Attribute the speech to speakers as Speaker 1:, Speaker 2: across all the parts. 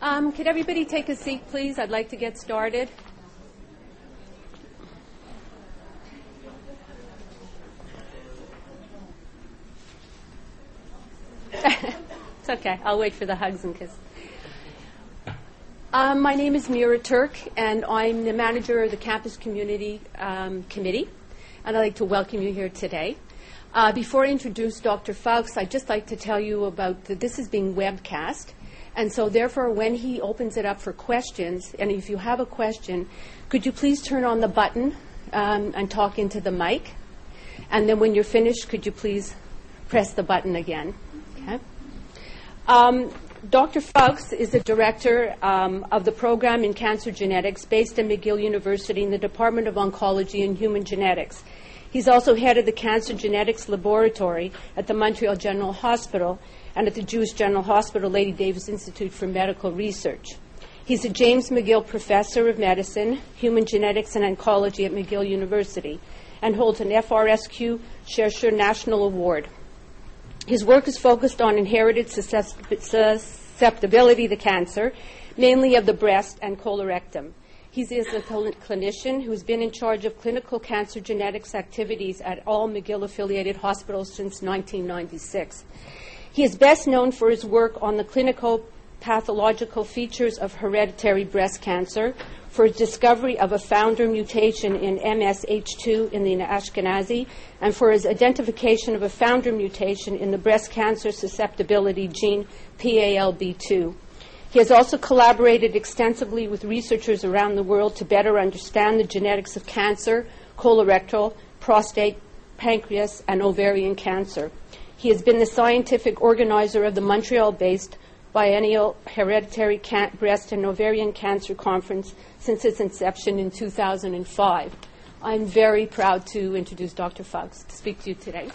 Speaker 1: Could everybody take a seat, please? I'd like to get started. It's okay. I'll wait for the hugs and kisses. My name is Mira Turk, and I'm the manager of the Campus Community Committee, and I'd like to welcome you here today. Before I introduce Dr. Fowkes, I'd just like to tell you about this is being webcast, and so therefore when he opens it up for questions, and if you have a question, could you please turn on the button and talk into the mic, and then when you're finished, could you please press the button again. Okay. Dr. Fowkes is the director of the program in cancer genetics based at McGill University in the Department of Oncology and Human Genetics. He's also head of the Cancer Genetics Laboratory at the Montreal General Hospital and at the Jewish General Hospital Lady Davis Institute for Medical Research. He's a James McGill Professor of Medicine, Human Genetics and Oncology at McGill University and holds an FRSQ Chercheur National Award. His work is focused on inherited susceptibility to cancer, mainly of the breast and colorectum. He is a clinician who has been in charge of clinical cancer genetics activities at all McGill-affiliated hospitals since 1996. He is best known for his work on the clinical pathological features of hereditary breast cancer, for his discovery of a founder mutation in MSH2 in the Ashkenazi, and for his identification of a founder mutation in the breast cancer susceptibility gene PALB2. He has also collaborated extensively with researchers around the world to better understand the genetics of cancer, colorectal, prostate, pancreas, and ovarian cancer. He has been the scientific organizer of the Montreal-based Biennial Hereditary Breast and Ovarian Cancer Conference since its inception in 2005. I'm very proud to introduce Dr. Fowkes to speak to you today.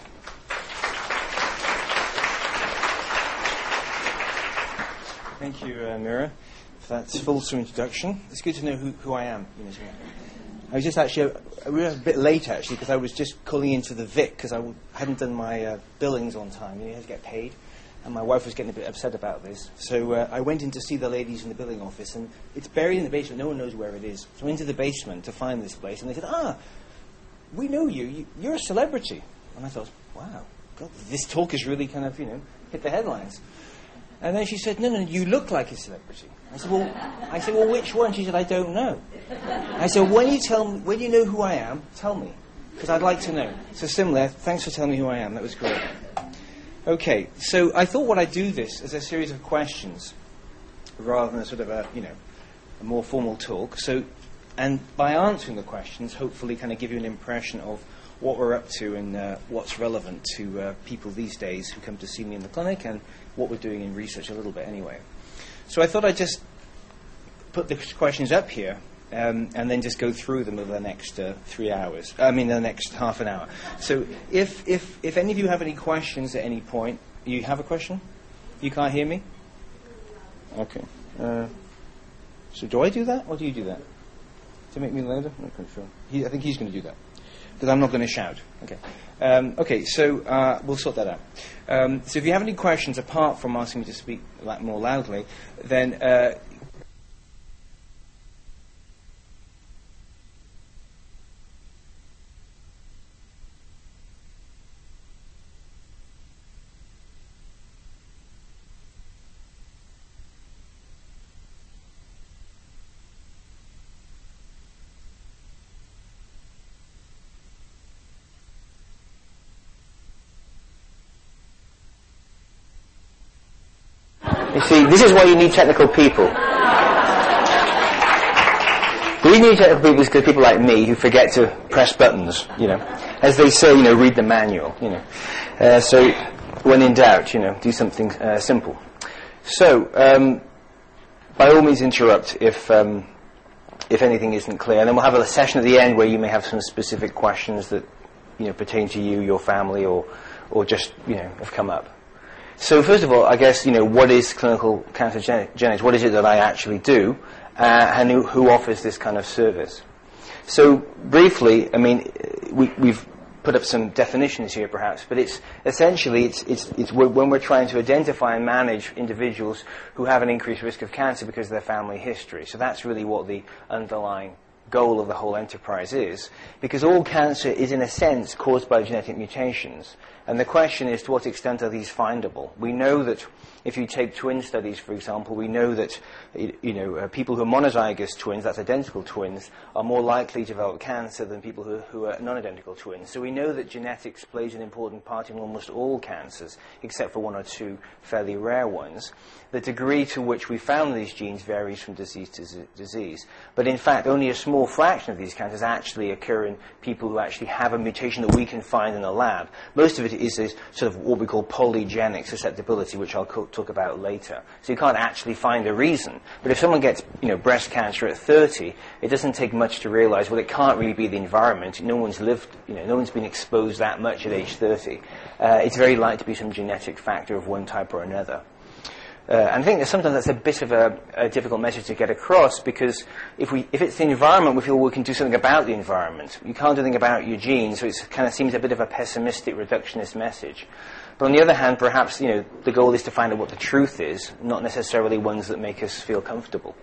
Speaker 2: Thank you, Mira, for that fulsome introduction. It's good to know who I am. I was just actually, we were a bit late actually because I was just calling into the Vic because I hadn't done my billings on time. You had to get paid, and my wife was getting a bit upset about this. So I went in to see the ladies in the billing office, and it's buried in the basement. No one knows where it is. So I went into the basement to find this place, and they said, we know you. You're a celebrity. And I thought, wow, God, this talk has really kind of, hit the headlines. And then she said, no, you look like a celebrity. I said, well, which one? She said, I don't know. I said, when you know who I am, tell me, because I'd like to know. So similar, thanks for telling me who I am. That was great. Okay, so I thought what I'd do this as a series of questions rather than a sort of a more formal talk. So, and by answering the questions, hopefully kind of give you an impression of what we're up to and what's relevant to people these days who come to see me in the clinic and what we're doing in research a little bit anyway. So I thought I'd just put the questions up here and then just go through them over the next 3 hours. The next half an hour. So if any of you have any questions at any point, you have a question? You can't hear me? Okay. So do I do that or do you do that? To make me louder? I'm not quite sure. I think he's going to do that. Because I'm not going to shout. Okay. So we'll sort that out. So if you have any questions apart from asking me to speak more loudly, then you see, this is why you need technical people. The reason you need technical people is because people like me who forget to press buttons, As they say, read the manual, So, when in doubt, do something simple. So, by all means interrupt if anything isn't clear. And then we'll have a session at the end where you may have some specific questions that, pertain to you, your family, or just, have come up. So first of all, I guess, what is clinical cancer genetics? What is it that I actually do? And who offers this kind of service? So briefly, we've put up some definitions here, perhaps, but it's essentially when we're trying to identify and manage individuals who have an increased risk of cancer because of their family history. So that's really what the underlying goal of the whole enterprise is, because all cancer is, in a sense, caused by genetic mutations. And the question is, to what extent are these findable? We know that if you take twin studies, for example, we know that people who are monozygous twins, that's identical twins, are more likely to develop cancer than people who are non-identical twins. So we know that genetics plays an important part in almost all cancers, except for one or two fairly rare ones. The degree to which we found these genes varies from disease to disease. But in fact, only a small fraction of these cancers actually occur in people who actually have a mutation that we can find in a lab. Most of it is this sort of what we call polygenic susceptibility, which I'll talk about later. So you can't actually find a reason. But if someone gets breast cancer at 30, it doesn't take much to realize, well, it can't really be the environment. No one's lived, no one's been exposed that much at age 30. It's very likely to be some genetic factor of one type or another. And I think that sometimes that's a bit of a difficult message to get across, because if it's the environment, we feel we can do something about the environment. You can't do anything about your genes, so it kind of seems a bit of a pessimistic, reductionist message. But on the other hand, perhaps the goal is to find out what the truth is, not necessarily ones that make us feel comfortable.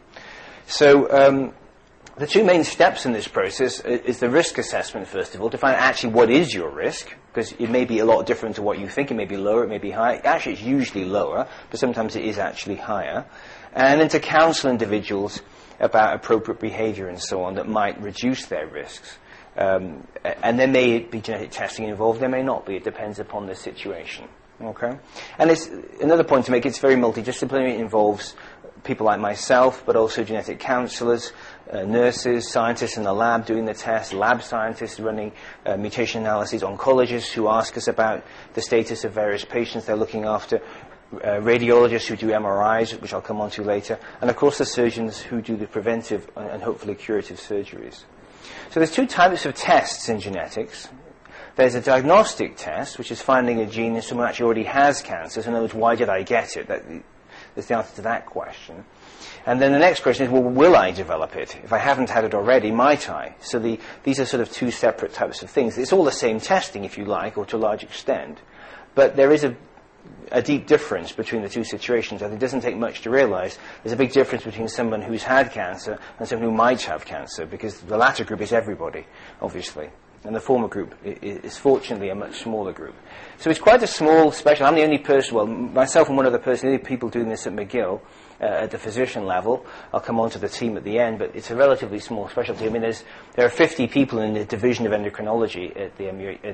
Speaker 2: So the two main steps in this process is the risk assessment, first of all, to find out actually what is your risk, because it may be a lot different to what you think. It may be lower, it may be higher. Actually, it's usually lower, but sometimes it is actually higher. And then to counsel individuals about appropriate behavior and so on that might reduce their risks. And there may be genetic testing involved, there may not be. It depends upon the situation. Okay? And it's another point to make, it's very multidisciplinary. It involves people like myself, but also genetic counselors, nurses, scientists in the lab doing the tests, lab scientists running mutation analyses, oncologists who ask us about the status of various patients they're looking after, radiologists who do MRIs, which I'll come on to later, and of course the surgeons who do the preventive and hopefully curative surgeries. So there's two types of tests in genetics. There's a diagnostic test, which is finding a gene in someone who actually already has cancer. So in other words, why did I get it? That's the answer to that question. And then the next question is, well, will I develop it? If I haven't had it already, might I? So these are sort of two separate types of things. It's all the same testing, if you like, or to a large extent. But there is a deep difference between the two situations. I think it doesn't take much to realize there's a big difference between someone who's had cancer and someone who might have cancer, because the latter group is everybody, obviously. And the former group is fortunately a much smaller group. So it's quite a small special. I'm the only person, well, myself and one other person, the only people doing this at McGill at the physician level. I'll come on to the team at the end, but it's a relatively small specialty. I mean, there are 50 people in the division of endocrinology at the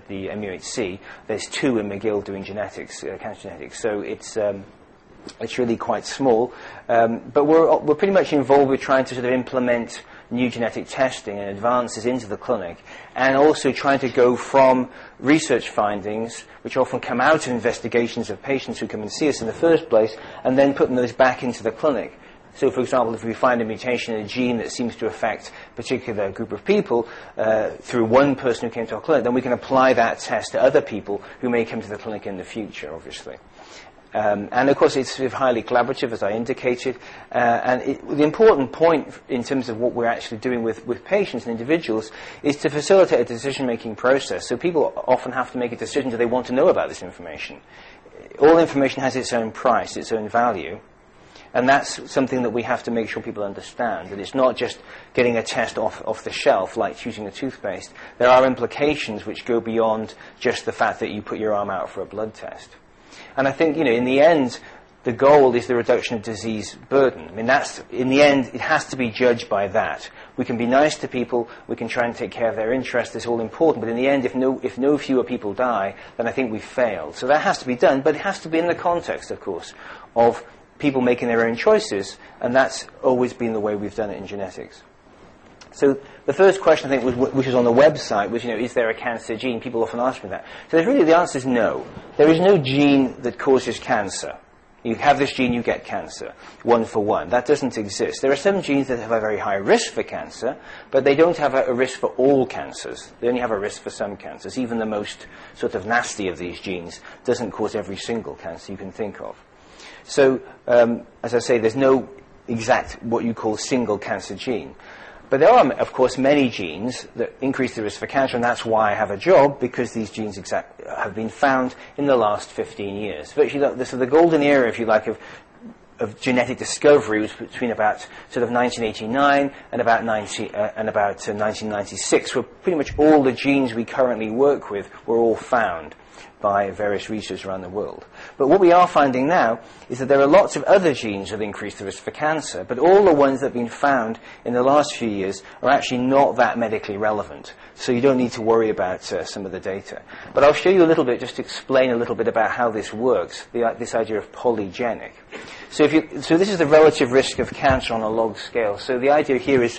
Speaker 2: MUHC. There's 2 in McGill doing genetics, cancer genetics. So it's really quite small. But we're pretty much involved with trying to sort of implement new genetic testing and advances into the clinic, and also trying to go from research findings, which often come out of investigations of patients who come and see us in the first place, and then putting those back into the clinic. So, for example, if we find a mutation in a gene that seems to affect a particular group of people through one person who came to our clinic, then we can apply that test to other people who may come to the clinic in the future, obviously. And of course, it's sort of highly collaborative, as I indicated. The important point in terms of what we're actually doing with patients and individuals is to facilitate a decision-making process. So people often have to make a decision, do they want to know about this information? All information has its own price, its own value. And that's something that we have to make sure people understand, that it's not just getting a test off the shelf like choosing a toothpaste. There are implications which go beyond just the fact that you put your arm out for a blood test. And I think, in the end, the goal is the reduction of disease burden. I mean, in the end, it has to be judged by that. We can be nice to people, we can try and take care of their interests, it's all important, but in the end, if no fewer people die, then I think we've failed. So that has to be done, but it has to be in the context, of course, of people making their own choices, and that's always been the way we've done it in genetics. So the first question, I think, which was on the website, was, is there a cancer gene? People often ask me that. So the answer is no. There is no gene that causes cancer. You have this gene, you get cancer, 1 for 1. That doesn't exist. There are some genes that have a very high risk for cancer, but they don't have a risk for all cancers. They only have a risk for some cancers. Even the most sort of nasty of these genes doesn't cause every single cancer you can think of. So, as I say, there's no exact what you call single cancer gene. But there are, of course, many genes that increase the risk for cancer, and that's why I have a job, because these genes have been found in the last 15 years. Virtually, so the golden era, if you like, of genetic discovery was between about sort of 1989 and about 1996, where pretty much all the genes we currently work with were all found by various researchers around the world. But what we are finding now is that there are lots of other genes that increase the risk for cancer, but all the ones that have been found in the last few years are actually not that medically relevant. So you don't need to worry about some of the data. But I'll show you a little bit, just to explain a little bit about how this works, this idea of polygenic. So this is the relative risk of cancer on a log scale. So the idea here is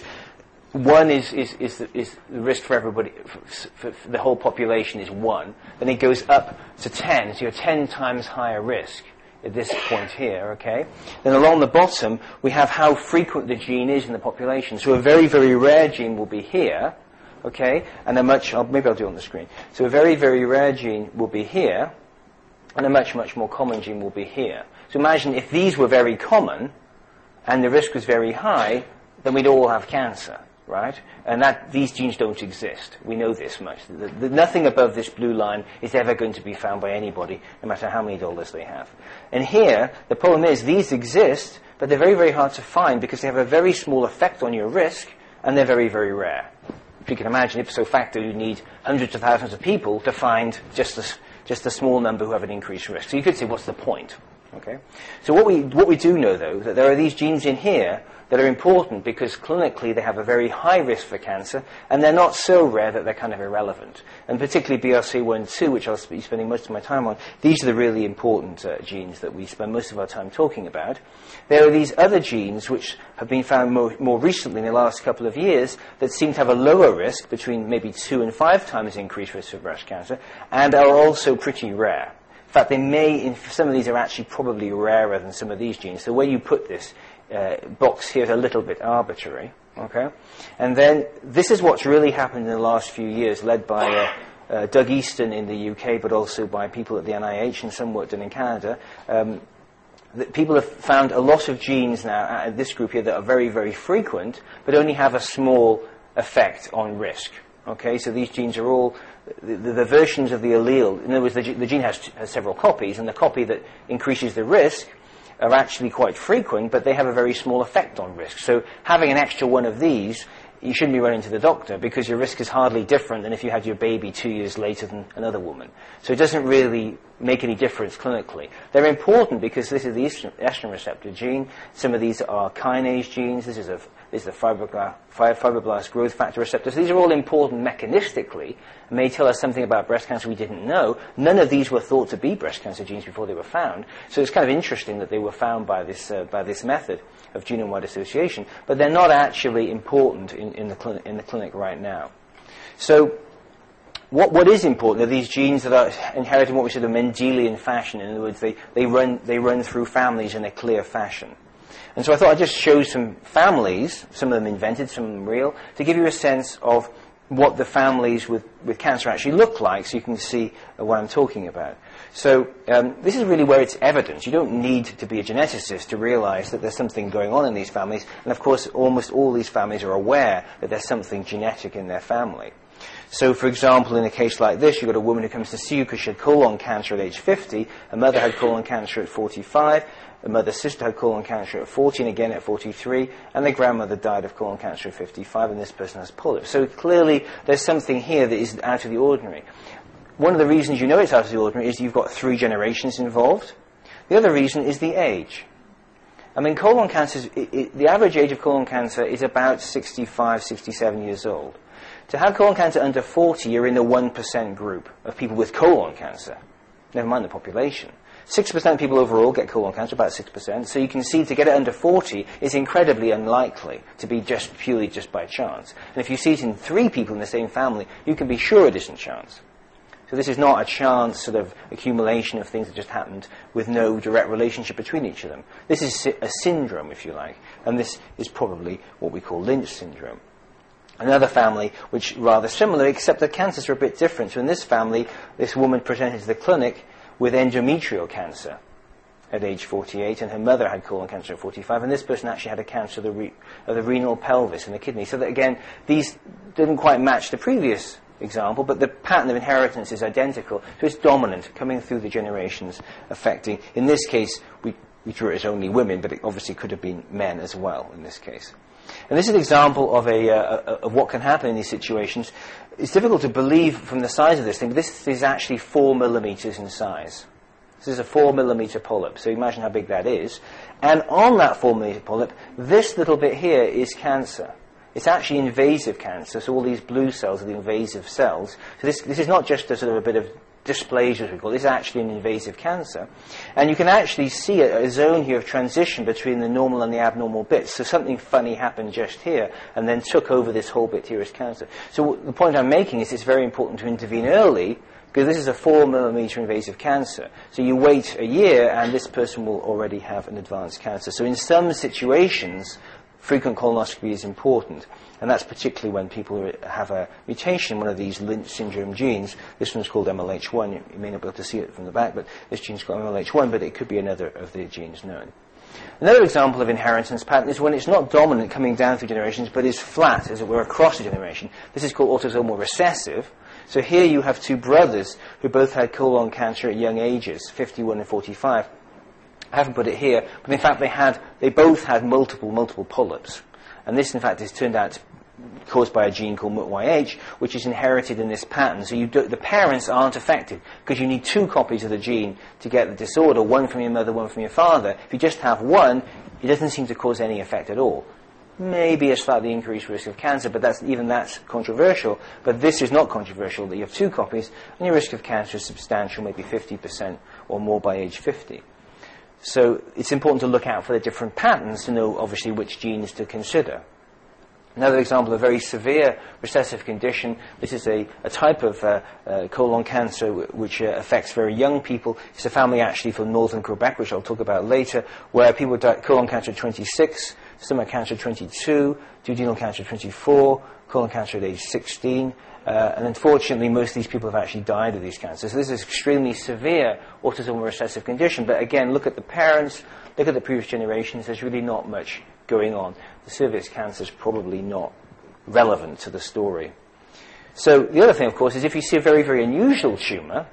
Speaker 2: 1 is the risk for everybody, for the whole population is 1. Then it goes up to 10, so you're 10 times higher risk at this point here, okay? Then along the bottom, we have how frequent the gene is in the population. So a very, very rare gene will be here, okay? And maybe I'll do it on the screen. So a very, very rare gene will be here, and a much, much more common gene will be here. So imagine if these were very common, and the risk was very high, then we'd all have cancer. Right? And these genes don't exist. We know this much. Nothing above this blue line is ever going to be found by anybody, no matter how many dollars they have. And here, the problem is these exist, but they're very, very hard to find because they have a very small effect on your risk, and they're very, very rare. If you can imagine, ipso facto, you need hundreds of thousands of people to find just a small number who have an increased risk. So you could say, what's the point? Okay? So what we do know, though, that there are these genes in here that are important because clinically they have a very high risk for cancer, and they're not so rare that they're kind of irrelevant. And particularly BRCA1/2, which I'll be spending most of my time on, these are the really important genes that we spend most of our time talking about. There are these other genes which have been found more recently in the last couple of years that seem to have a lower risk, between maybe 2 and 5 times increased risk for breast cancer, and are also pretty rare. In fact, some of these are actually probably rarer than some of these genes. So where you put this box here is a little bit arbitrary, okay? And then this is what's really happened in the last few years, led by Doug Easton in the UK, but also by people at the NIH and some work done in Canada. That people have found a lot of genes now at this group here that are very, very frequent, but only have a small effect on risk. Okay, so these genes are all the versions of the allele. In other words, the gene has several copies, and the copy that increases the risk are actually quite frequent, but they have a very small effect on risk. So having an extra one of these, you shouldn't be running to the doctor because your risk is hardly different than if you had your baby 2 years later than another woman. So it doesn't really make any difference clinically. They're important because this is the estrogen receptor gene. Some of these are kinase genes. This is the fibroblast growth factor receptor. So these are all important mechanistically and may tell us something about breast cancer we didn't know. None of these were thought to be breast cancer genes before they were found. So it's kind of interesting that they were found by this method of genome-wide association, but they're not actually important in the clinic right now. So what is important are these genes that are inherited in what we say the Mendelian fashion. In other words, they run through families in a clear fashion. And so I thought I'd just show some families, some of them invented, some of them real, to give you a sense of what the families with cancer actually look like, so you can see what I'm talking about. So this is really where it's evident. You don't need to be a geneticist to realize that there's something going on in these families. And of course, almost all these families are aware that there's something genetic in their family. So, for example, in a case like this, you've got a woman who comes to see you because she had colon cancer at age 50, a mother had colon cancer at 45, a mother's sister had colon cancer at 40 and again at 43, and the grandmother died of colon cancer at 55, and this person has polyps. So clearly there's something here that is out of the ordinary. One of the reasons you know it's out of the ordinary is you've got 3 generations involved. The other reason is the age. I mean, colon cancer, the average age of colon cancer is about 65, 67 years old. To have colon cancer under 40, you're in the 1% group of people with colon cancer. Never mind the population. 6% of people overall get colon cancer, about 6%. So you can see to get it under 40 is incredibly unlikely to be purely by chance. And if you see it in 3 people in the same family, you can be sure it isn't chance. So this is not a chance sort of accumulation of things that just happened with no direct relationship between each of them. This is a syndrome, if you like. And this is probably what we call Lynch syndrome. Another family which is rather similar, except the cancers are a bit different. So in this family, this woman presented to the clinic with endometrial cancer. at age 48, and her mother had colon cancer at 45, and this person actually had a cancer of the renal pelvis and the kidney. So that, again, these didn't quite match the previous example, but the pattern of inheritance is identical, so it's dominant, coming through the generations, affecting, in this case, we drew it as only women, but it obviously could have been men as well in this case. And this is an example of what can happen in these situations. It's difficult to believe from the size of this thing, but this is actually 4 millimeters in size. This is a 4 millimeter polyp, so imagine how big that is. And on that 4 millimeter polyp, this little bit here is cancer. It's actually invasive cancer, so all these blue cells are the invasive cells. So this is not just a sort of a bit of dysplasia, as we call it. This is actually an invasive cancer. And you can actually see a zone here of transition between the normal and the abnormal bits. So something funny happened just here and then took over this whole bit here as cancer. So the point I'm making is it's very important to intervene early, because this is a 4 millimeter invasive cancer. So you wait a year and this person will already have an advanced cancer. So in some situations, frequent colonoscopy is important. And that's particularly when people have a mutation in one of these Lynch syndrome genes. This one's called MLH1. You may not be able to see it from the back, but this gene's called MLH1, but it could be another of the genes known. Another example of inheritance pattern is when it's not dominant coming down through generations, but is flat, as it were, across a generation. This is called autosomal recessive. So here you have two brothers who both had colon cancer at young ages, 51 and 45. I haven't put it here, but in fact they both had multiple polyps. And this, in fact, is turned out caused by a gene called MUT-YH, which is inherited in this pattern. So the parents aren't affected, because you need 2 copies of the gene to get the disorder, one from your mother, one from your father. If you just have one, it doesn't seem to cause any effect at all. Maybe a slightly increased risk of cancer, but that's controversial. But this is not controversial, that you have 2 copies, and your risk of cancer is substantial, maybe 50% or more by age 50. So it's important to look out for the different patterns to know, obviously, which genes to consider. Another example of a very severe recessive condition. This is a type of colon cancer which affects very young people. It's a family actually from northern Quebec, which I'll talk about later, where people die colon cancer at 26, stomach cancer at 22, duodenal cancer at 24, colon cancer at age 16. And unfortunately, most of these people have actually died of these cancers. So this is an extremely severe autosomal recessive condition. But again, look at the parents, look at the previous generations. There's really not much going on. The cervix cancer is probably not relevant to the story. So the other thing, of course, is if you see a very, very unusual tumor,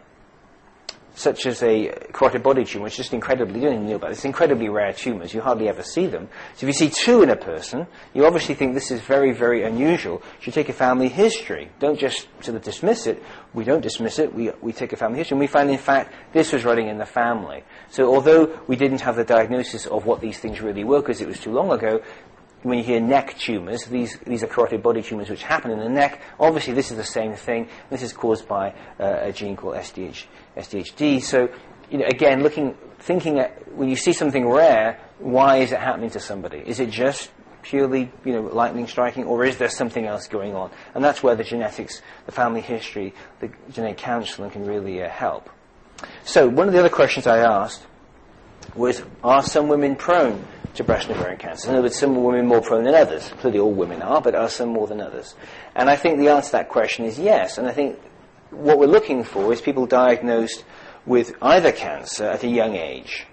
Speaker 2: such as a carotid body tumor, which is just incredibly, you don't even know about it, it's incredibly rare tumors, you hardly ever see them. So if you see 2 in a person, you obviously think this is very, very unusual. You should take a family history. Don't just sort of dismiss it. We don't dismiss it, we take a family history, and we find, in fact, this was running in the family. So although we didn't have the diagnosis of what these things really were, because it was too long ago, when you hear neck tumors, these are carotid body tumors which happen in the neck. Obviously, this is the same thing. This is caused by a gene called SDHD. So, again, thinking when you see something rare, why is it happening to somebody? Is it just purely, lightning striking, or is there something else going on? And that's where the genetics, the family history, the genetic counselling can really help. So, one of the other questions I asked was, are some women prone to breast and ovarian cancer? In other words, some women more prone than others. Clearly all women are, but are some more than others? And I think the answer to that question is yes. And I think what we're looking for is people diagnosed with either cancer at a young age.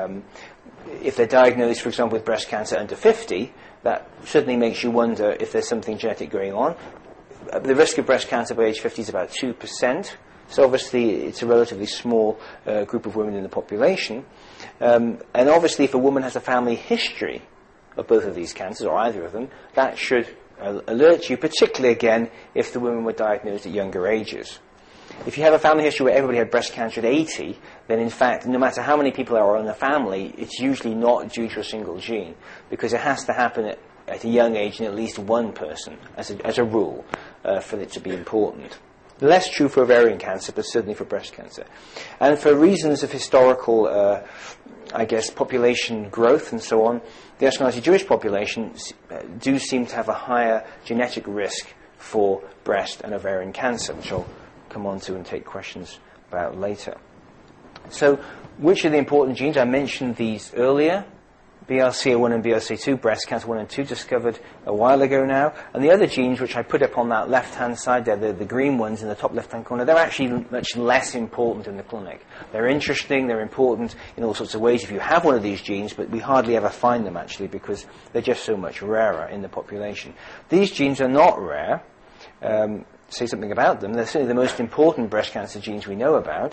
Speaker 2: If they're diagnosed, for example, with breast cancer under 50, that certainly makes you wonder if there's something genetic going on. The risk of breast cancer by age 50 is about 2%. So obviously it's a relatively small group of women in the population. And obviously if a woman has a family history of both of these cancers, or either of them, that should alert you, particularly again if the women were diagnosed at younger ages. If you have a family history where everybody had breast cancer at 80, then in fact, no matter how many people are in the family, it's usually not due to a single gene, because it has to happen at a young age in at least one person, as a rule, for it to be important. Less true for ovarian cancer, but certainly for breast cancer. And for reasons of historical, population growth and so on, the Ashkenazi Jewish population do seem to have a higher genetic risk for breast and ovarian cancer, which I'll come on to and take questions about later. So, which are the important genes? I mentioned these earlier. BRCA1 and BRCA2, breast cancer 1 and 2, discovered a while ago now. And the other genes, which I put up on that left-hand side there, the green ones in the top left-hand corner, they're actually much less important in the clinic. They're interesting, they're important in all sorts of ways if you have one of these genes, but we hardly ever find them actually because they're just so much rarer in the population. These genes are not rare. Say something about them. They're certainly the most important breast cancer genes we know about.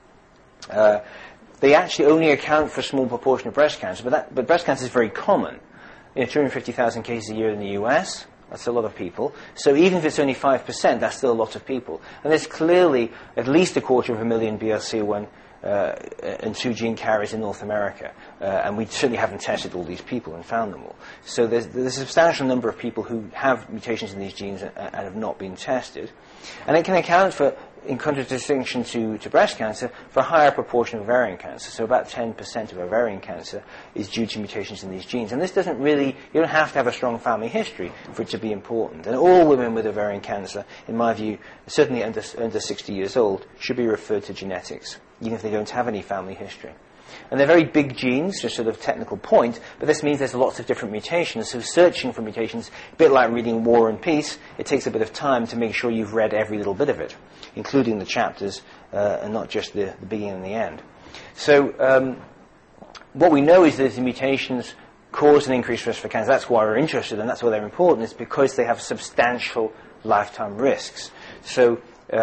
Speaker 2: They actually only account for a small proportion of breast cancer, but breast cancer is very common. 250,000 cases a year in the US, that's a lot of people. So even if it's only 5%, that's still a lot of people. And there's clearly at least 250,000 BRCA1 and 2 gene carriers in North America. And we certainly haven't tested all these people and found them all. So there's a substantial number of people who have mutations in these genes and have not been tested. And it can account for, in contradistinction to breast cancer, for a higher proportion of ovarian cancer. So about 10% of ovarian cancer is due to mutations in these genes. And this doesn't really, you don't have to have a strong family history for it to be important. And all women with ovarian cancer, in my view, certainly under 60 years old, should be referred to genetics, even if they don't have any family history. And they're very big genes, just sort of technical point, but this means there's lots of different mutations. So searching for mutations, a bit like reading War and Peace, it takes a bit of time to make sure you've read every little bit of it, including the chapters and not just the beginning and the end. So what we know is that the mutations cause an increased risk for cancer. That's why we're interested, and that's why they're important, is because they have substantial lifetime risks. So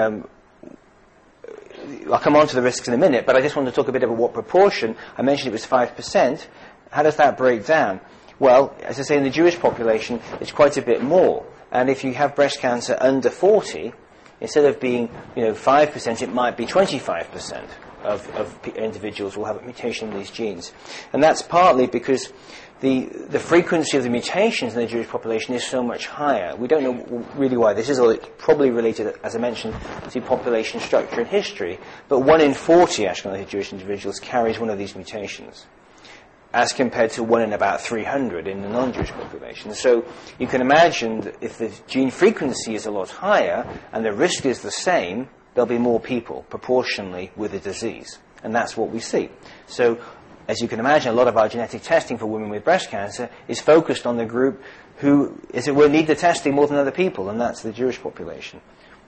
Speaker 2: I'll come on to the risks in a minute, but I just want to talk a bit about what proportion. I mentioned it was 5%. How does that break down? Well, as I say, in the Jewish population, it's quite a bit more. And if you have breast cancer under 40, instead of being 5%, it might be 25% of individuals will have a mutation in these genes. And that's partly because the frequency of the mutations in the Jewish population is so much higher. We don't know really why this is, or it's probably related, as I mentioned, to population structure and history. But 1 in 40 Ashkenazi Jewish individuals carries one of these mutations, as compared to 1 in about 300 in the non-Jewish population. So you can imagine that if the gene frequency is a lot higher and the risk is the same, there'll be more people proportionally with the disease. And that's what we see. So as you can imagine, a lot of our genetic testing for women with breast cancer is focused on the group who, as it were, need the testing more than other people, and that's the Jewish population.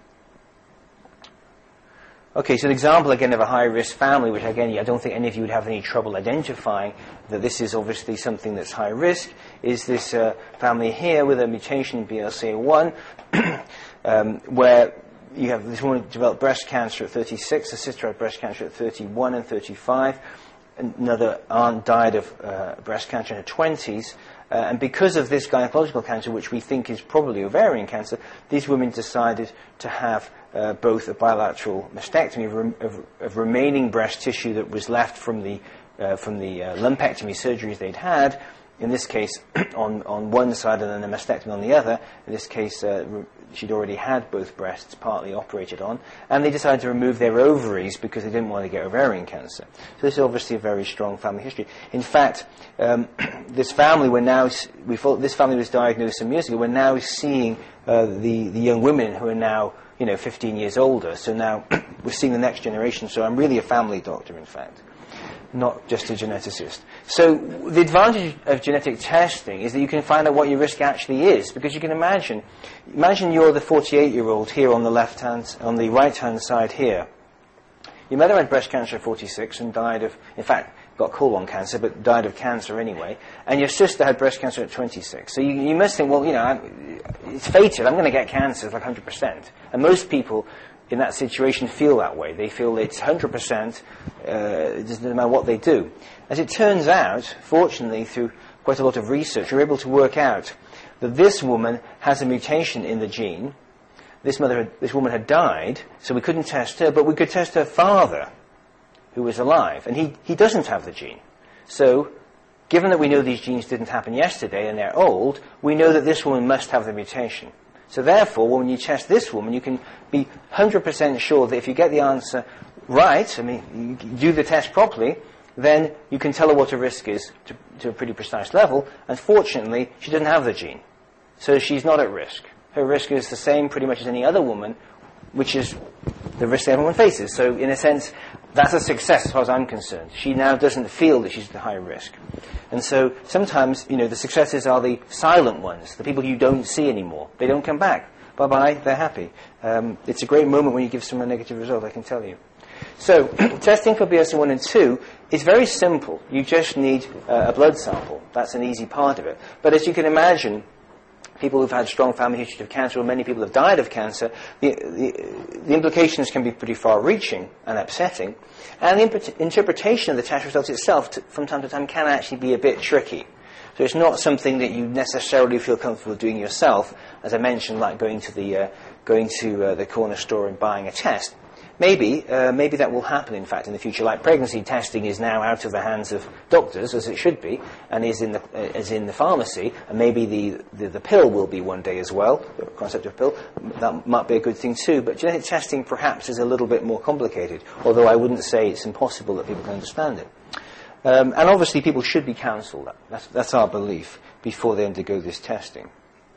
Speaker 2: Okay, so an example again of a high-risk family, which again, I don't think any of you would have any trouble identifying that this is obviously something that's high risk, is this family here with a mutation in BRCA1, where you have this woman who developed breast cancer at 36, a sister had breast cancer at 31 and 35, another aunt died of breast cancer in her 20s, and because of this gynecological cancer, which we think is probably ovarian cancer, these women decided to have both a bilateral mastectomy of remaining breast tissue that was left from the lumpectomy surgeries they'd had, in this case on one side and then a mastectomy on the other. In this case, she'd already had both breasts partly operated on, and they decided to remove their ovaries because they didn't want to get ovarian cancer. So this is obviously a very strong family history. In fact, this family, we thought this family was diagnosed some years ago. We're now seeing the young women who are now 15 years older. So now we're seeing the next generation. So I'm really a family doctor, in fact, not just a geneticist. So the advantage of genetic testing is that you can find out what your risk actually is, because you can imagine you're the 48-year-old here on the right-hand side here. Your mother had breast cancer at 46 and died of, in fact, got colon cancer, but died of cancer anyway. And your sister had breast cancer at 26. So you must think, well, it's fated. I'm going to get cancer like 100%. And most people in that situation feel that way. They feel it's 100%, it doesn't matter what they do. As it turns out, fortunately, through quite a lot of research, we're able to work out that this woman has a mutation in the gene. This woman had died, so we couldn't test her, but we could test her father, who was alive, and he doesn't have the gene. So, given that we know these genes didn't happen yesterday and they're old, we know that this woman must have the mutation. So therefore, when you test this woman, you can be 100% sure that if you get the answer right, you do the test properly, then you can tell her what her risk is to a pretty precise level. And fortunately, she doesn't have the gene. So she's not at risk. Her risk is the same pretty much as any other woman, which is the risk everyone faces. So in a sense, That's a success as far as I'm concerned. She now doesn't feel that she's at high risk. And so sometimes, the successes are the silent ones, the people you don't see anymore. They don't come back. Bye-bye, they're happy. It's a great moment when you give someone a negative result, I can tell you. So testing for BRCA1 and 2 is very simple. You just need a blood sample. That's an easy part of it. But as you can imagine, people who've had strong family history of cancer, or many people have died of cancer, the implications can be pretty far-reaching and upsetting. And the interpretation of the test results itself, from time to time, can actually be a bit tricky. So it's not something that you necessarily feel comfortable doing yourself, as I mentioned, like going to the corner store and buying a test. Maybe that will happen, in fact, in the future. Like pregnancy testing is now out of the hands of doctors, as it should be, and is in the pharmacy. And maybe the pill will be one day as well. The concept of pill, that might be a good thing too. But genetic testing perhaps is a little bit more complicated. Although I wouldn't say it's impossible that people can understand it. And obviously, people should be counselled. That's our belief before they undergo this testing.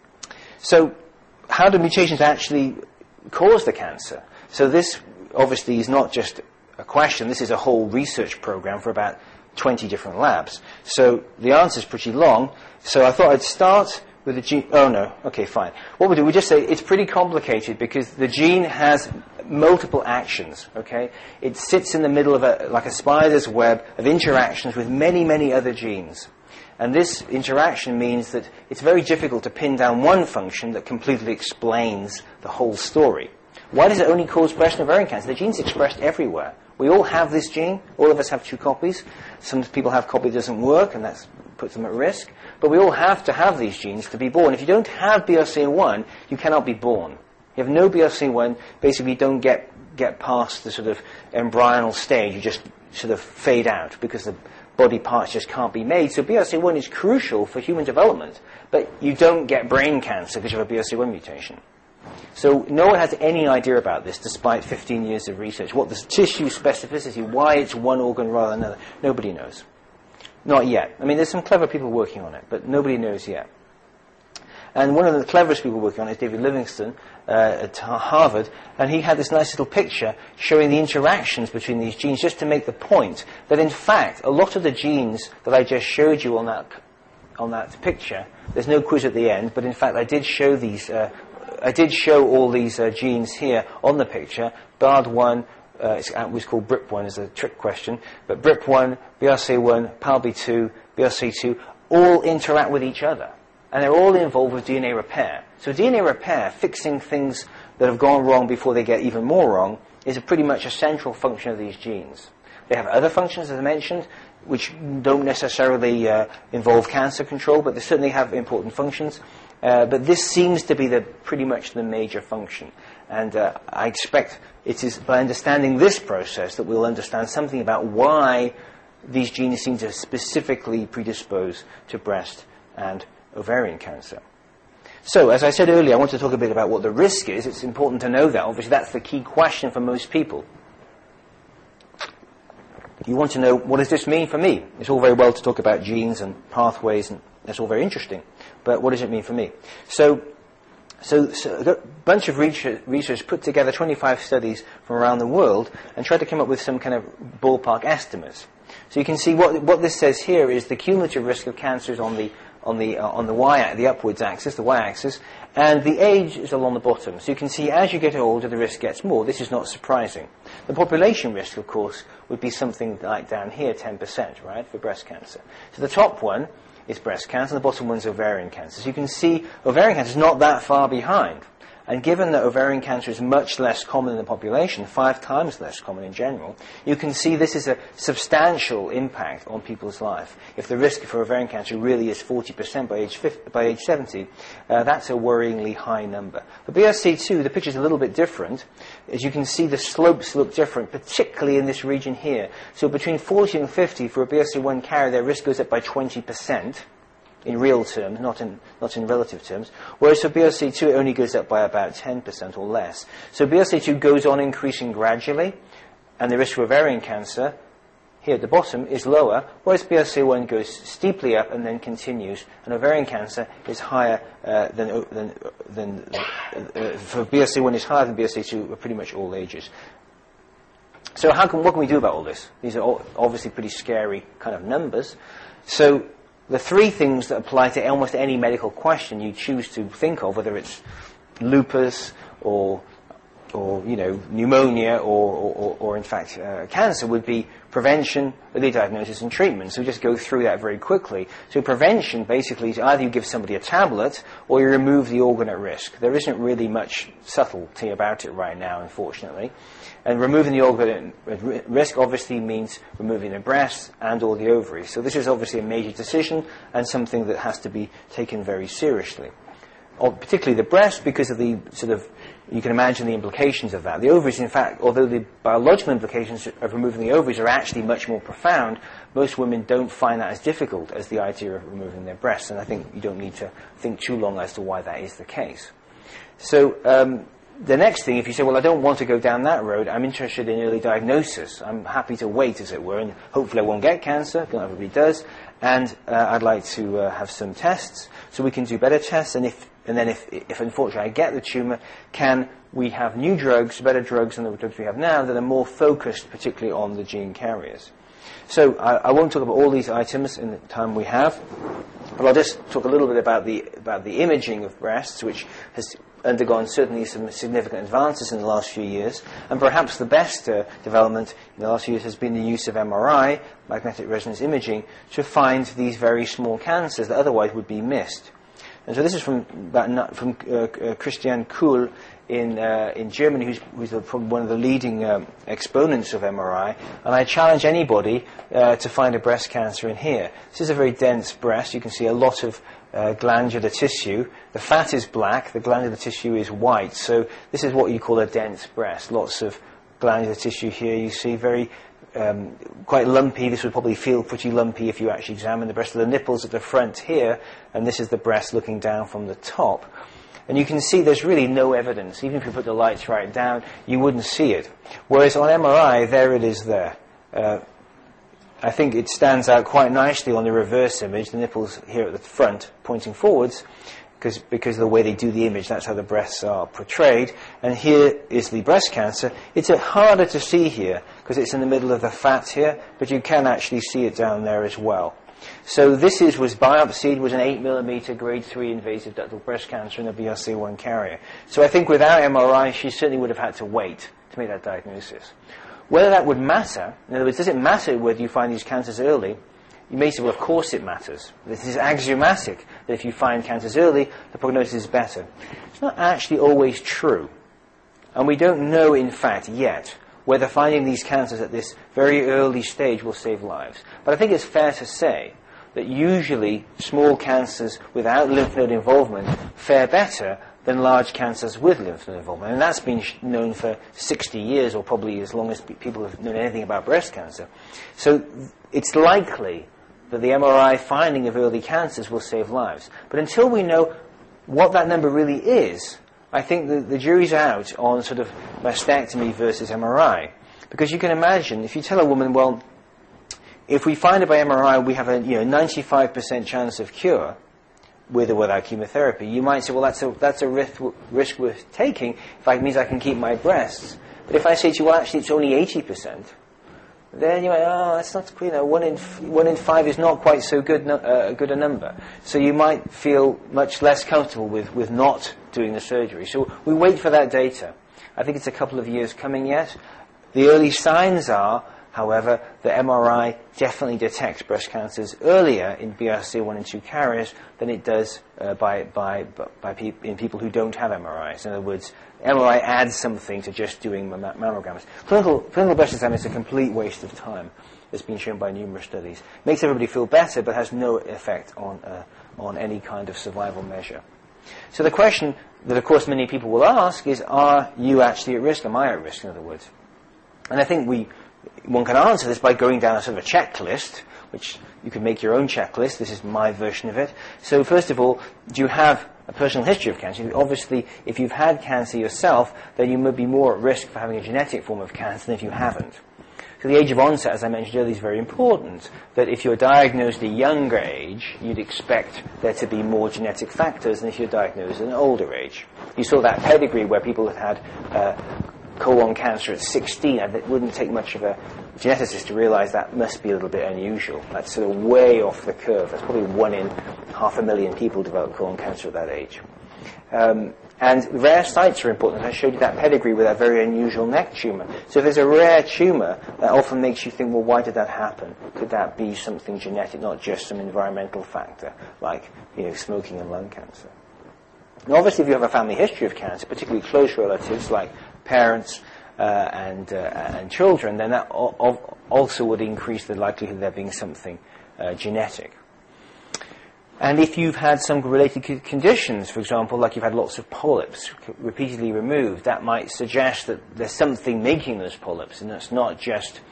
Speaker 2: So, how do mutations actually cause the cancer? So this obviously is not just a question. This is a whole research program for about 20 different labs. So the answer is pretty long. So I thought I'd start with the gene. Oh, no. Okay, fine. What we do, we just say it's pretty complicated because the gene has multiple actions, okay? It sits in the middle of like a spider's web of interactions with many, many other genes. And this interaction means that it's very difficult to pin down one function that completely explains the whole story. Why does it only cause breast and ovarian cancer? The gene's expressed everywhere. We all have this gene. All of us have 2 copies. Some people have a copy that doesn't work, and that puts them at risk. But we all have to have these genes to be born. If you don't have BRCA1, you cannot be born. You have no BRCA1, basically you don't get past the sort of embryonal stage. You just sort of fade out because the body parts just can't be made. So BRCA1 is crucial for human development. But you don't get brain cancer because you have a BRCA1 mutation. So no one has any idea about this, despite 15 years of research. What the tissue specificity, why it's one organ rather than another, nobody knows. Not yet. I mean, there's some clever people working on it, but nobody knows yet. And one of the cleverest people working on it is David Livingstone at Harvard, and he had this nice little picture showing the interactions between these genes, just to make the point that, in fact, a lot of the genes that I just showed you on that picture, there's no quiz at the end, but in fact I did show these. I did show all these genes here on the picture. BARD1, it was called BRIP1 as a trick question, but BRIP1, BRCA1, PALB2, BRCA2 all interact with each other. And they're all involved with DNA repair. So DNA repair, fixing things that have gone wrong before they get even more wrong, is pretty much a central function of these genes. They have other functions, as I mentioned, which don't necessarily involve cancer control, but they certainly have important functions. But this seems to be pretty much the major function. And I expect it is by understanding this process that we'll understand something about why these genes seem to specifically predispose to breast and ovarian cancer. So, as I said earlier, I want to talk a bit about what the risk is. It's important to know that. Obviously, that's the key question for most people. You want to know, what does this mean for me? It's all very well to talk about genes and pathways, and that's all very interesting. But what does it mean for me? So a bunch of researchers put together 25 studies from around the world and tried to come up with some kind of ballpark estimates. So you can see what this says here is the cumulative risk of cancers on the upwards axis, the y-axis, and the age is along the bottom. So you can see as you get older, the risk gets more. This is not surprising. The population risk, of course, would be something like down here, 10%, right, for breast cancer. So the top one is breast cancer, and the bottom one is ovarian cancer. So you can see ovarian cancer is not that far behind. And given that ovarian cancer is much less common in the population, 5 times less common in general, you can see this is a substantial impact on people's life. If the risk for ovarian cancer really is 40% by age 70, that's a worryingly high number. For BRCA2, the picture is a little bit different. As you can see, the slopes look different, particularly in this region here. So between 40 and 50, for a BRCA1 carrier, their risk goes up by 20%. In real terms, not in relative terms, whereas for BRCA2 it only goes up by about 10% or less. So BRCA2 goes on increasing gradually, and the risk for ovarian cancer, here at the bottom, is lower, whereas BRCA1 goes steeply up and then continues, and ovarian cancer is higher for BRCA1 is higher than BRCA2 at pretty much all ages.
Speaker 3: So what can we do about all this? These are all obviously pretty scary kind of numbers. So the three things that apply to almost any medical question you choose to think of, whether it's lupus or pneumonia or in fact cancer, would be prevention, early diagnosis, and treatment. So we just go through that very quickly. So prevention basically is either you give somebody a tablet or you remove the organ at risk. There isn't really much subtlety about it right now, unfortunately. And removing the organ at risk obviously means removing the breast and or the ovaries. So this is obviously a major decision and something that has to be taken very seriously. Particularly the breast, because of the you can imagine the implications of that. The ovaries, in fact, although the biological implications of removing the ovaries are actually much more profound, most women don't find that as difficult as the idea of removing their breasts. And I think you don't need to think too long as to why that is the case. So the next thing, if you say, well, I don't want to go down that road, I'm interested in early diagnosis. I'm happy to wait, as it were, and hopefully I won't get cancer, not everybody does, and I'd like to have some tests, so we can do better tests, and then if unfortunately I get the tumour, can we have new drugs, better drugs than the drugs we have now, that are more focused particularly on the gene carriers. So I won't talk about all these items in the time we have, but I'll just talk a little bit about the imaging of breasts, which has undergone certainly some significant advances in the last few years, and perhaps the best development in the last few years has been the use of MRI, magnetic resonance imaging, to find these very small cancers that otherwise would be missed. And so this is from Christian Kuhl in Germany, who's probably one of the leading exponents of MRI. And I challenge anybody to find a breast cancer in here. This is a very dense breast. You can see a lot of glandular tissue. The fat is black. The glandular tissue is white. So this is what you call a dense breast. Lots of glandular tissue here. You see very quite lumpy. This would probably feel pretty lumpy if you actually examine the breast. The nipples at the front here, and this is the breast looking down from the top. And you can see there's really no evidence. Even if you put the lights right down, you wouldn't see it. Whereas on MRI, there it is there. I think it stands out quite nicely on the reverse image, the nipples here at the front pointing forwards, because of the way they do the image, that's how the breasts are portrayed. And here is the breast cancer. It's harder to see here because it's in the middle of the fat here, but you can actually see it down there as well. So this was biopsied, was an 8 millimeter grade 3 invasive ductal breast cancer in a BRCA1 carrier. So I think without MRI, she certainly would have had to wait to make that diagnosis. Whether that would matter, in other words, does it matter whether you find these cancers early? You may say, well, of course it matters. This is axiomatic, that if you find cancers early, the prognosis is better. It's not actually always true. And we don't know, in fact, yet, whether finding these cancers at this very early stage will save lives. But I think it's fair to say that usually small cancers without lymph node involvement fare better than large cancers with lymph node involvement. And that's been known for 60 years, or probably as long as people have known anything about breast cancer. So it's likely that the MRI finding of early cancers will save lives. But until we know what that number really is, I think the jury's out on sort of mastectomy versus MRI. Because you can imagine, if you tell a woman, well, if we find it by MRI, we have a 95% chance of cure, with or without chemotherapy, you might say, well, that's a risk worth taking if it means I can keep my breasts. But if I say to you, well, actually, it's only 80%, then you might, that's not, 1 in 5 is not quite so good a number. So you might feel much less comfortable with not doing the surgery. So we wait for that data. I think it's a couple of years coming yet. The early signs are, however, that MRI definitely detects breast cancers earlier in BRCA1 and 2 carriers than it does in people who don't have MRIs. In other words, MRI adds something to just doing mammograms. Clinical breast exam is a complete waste of time. It's been shown by numerous studies. Makes everybody feel better, but has no effect on any kind of survival measure. So the question that, of course, many people will ask is, are you actually at risk? Am I at risk, in other words? And I think one can answer this by going down a sort of a checklist, which you can make your own checklist. This is my version of it. So first of all, do you have a personal history of cancer? Obviously, if you've had cancer yourself, then you may be more at risk for having a genetic form of cancer than if you haven't. So the age of onset, as I mentioned earlier, is very important. That if you're diagnosed at a younger age, you'd expect there to be more genetic factors than if you're diagnosed at an older age. You saw that pedigree where people had colon cancer at 16, it wouldn't take much of a geneticist to realize that must be a little bit unusual. That's sort of way off the curve. That's probably 1 in 500,000 people develop colon cancer at that age. And rare sites are important. I showed you that pedigree with that very unusual neck tumor. So if there's a rare tumor, that often makes you think, well, why did that happen? Could that be something genetic, not just some environmental factor, like smoking and lung cancer? And obviously, if you have a family history of cancer, particularly close relatives like parents and children, then that also would increase the likelihood of there being something genetic. And if you've had some related conditions, for example, like you've had lots of polyps repeatedly removed, that might suggest that there's something making those polyps, and it's not just,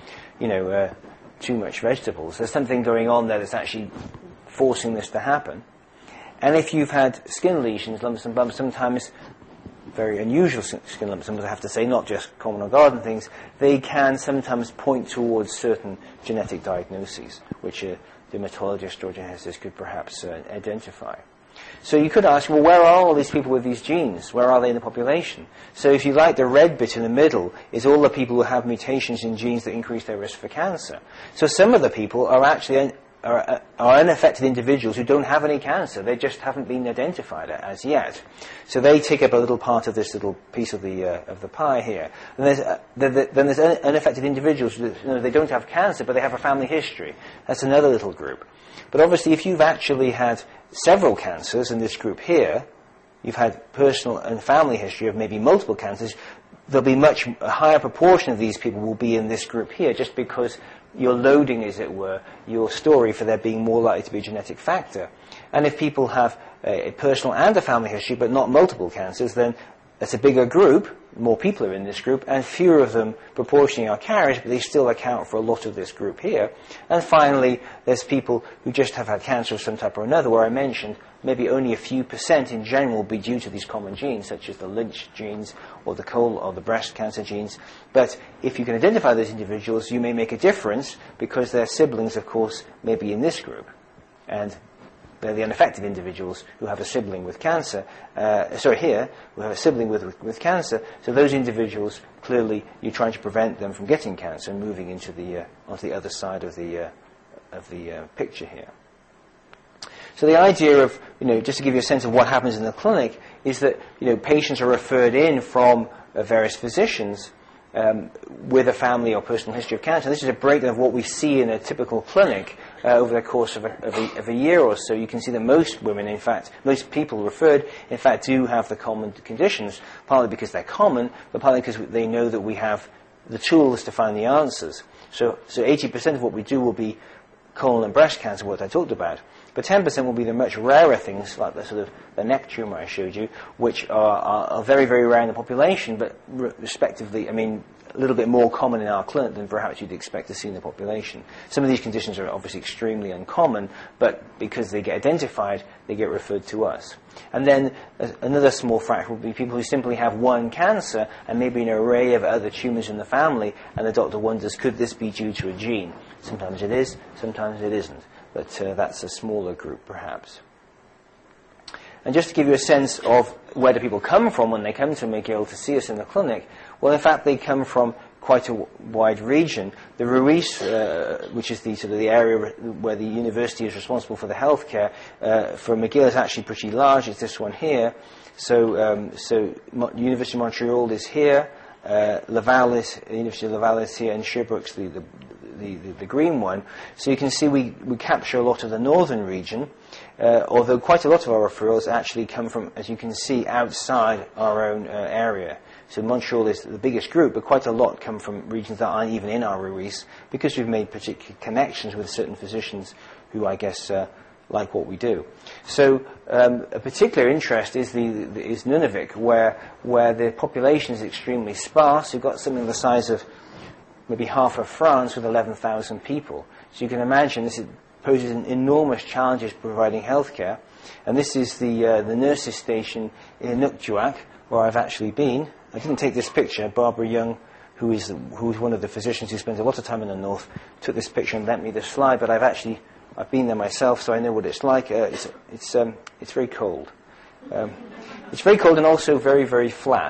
Speaker 3: too much vegetables. There's something going on there that's actually forcing this to happen. And if you've had skin lesions, lumps and bumps, sometimes very unusual skin lumps, I have to say, not just common or garden things, they can sometimes point towards certain genetic diagnoses, which a dermatologist or geneticist could perhaps identify. So you could ask, well, where are all these people with these genes? Where are they in the population? So if you like, the red bit in the middle is all the people who have mutations in genes that increase their risk for cancer. So some of the people are actually are unaffected individuals who don't have any cancer. They just haven't been identified as yet. So they take up a little part of this little piece of the pie here. And then there's unaffected individuals who they don't have cancer, but they have a family history. That's another little group. But obviously, if you've actually had several cancers in this group here, you've had personal and family history of maybe multiple cancers, there'll be a higher proportion of these people will be in this group here, just because you're loading, as it were, your story for there being more likely to be a genetic factor. And if people have a personal and a family history, but not multiple cancers, then it's a bigger group, more people are in this group, and fewer of them proportionally are carriers, but they still account for a lot of this group here. And finally, there's people who just have had cancer of some type or another, where I mentioned maybe only a few percent in general will be due to these common genes, such as the Lynch genes or the colon or the breast cancer genes. But if you can identify those individuals, you may make a difference, because their siblings, of course, may be in this group. And they're the unaffected individuals who have a sibling with cancer. Who have a sibling with cancer. So those individuals, clearly, you're trying to prevent them from getting cancer and moving into onto the other side of the picture here. So the idea of, just to give you a sense of what happens in the clinic, is that, patients are referred in from various physicians with a family or personal history of cancer. This is a breakdown of what we see in a typical clinic over the course of a year or so. You can see that most women, in fact, most people referred, in fact, do have the common conditions, partly because they're common, but partly because they know that we have the tools to find the answers. So 80% of what we do will be colon and breast cancer, what I talked about. But 10% will be the much rarer things, like the neck tumor I showed you, which are very, very rare in the population, but respectively, a little bit more common in our clinic than perhaps you'd expect to see in the population. Some of these conditions are obviously extremely uncommon, but because they get identified, they get referred to us. And then another small fraction will be people who simply have one cancer and maybe an array of other tumors in the family, and the doctor wonders, could this be due to a gene? Sometimes it is, sometimes it isn't. But that's a smaller group, perhaps. And just to give you a sense of where do people come from when they come to McGill to see us in the clinic, well, in fact, they come from quite a wide region. The Ruiz, which is the area where the university is responsible for the healthcare, for McGill is actually pretty large. It's this one here. So University of Montreal is here. University of Laval is here, and Sherbrooke's the green one. So you can see we capture a lot of the northern region, although quite a lot of our referrals actually come from, as you can see, outside our own area. So Montreal is the biggest group, but quite a lot come from regions that aren't even in our Ruiz, because we've made particular connections with certain physicians who, I guess, like what we do. So a particular interest is Nunavik, where the population is extremely sparse. You've got something the size of maybe half of France with 11,000 people. So you can imagine this poses enormous challenges providing healthcare. And this is the nurses' station in Inukjuak, where I've actually been. I didn't take this picture. Barbara Young, who's one of the physicians who spends a lot of time in the north, took this picture and lent me this slide. But I've been there myself, so I know what it's like. It's very cold. It's very cold and also very, very flat.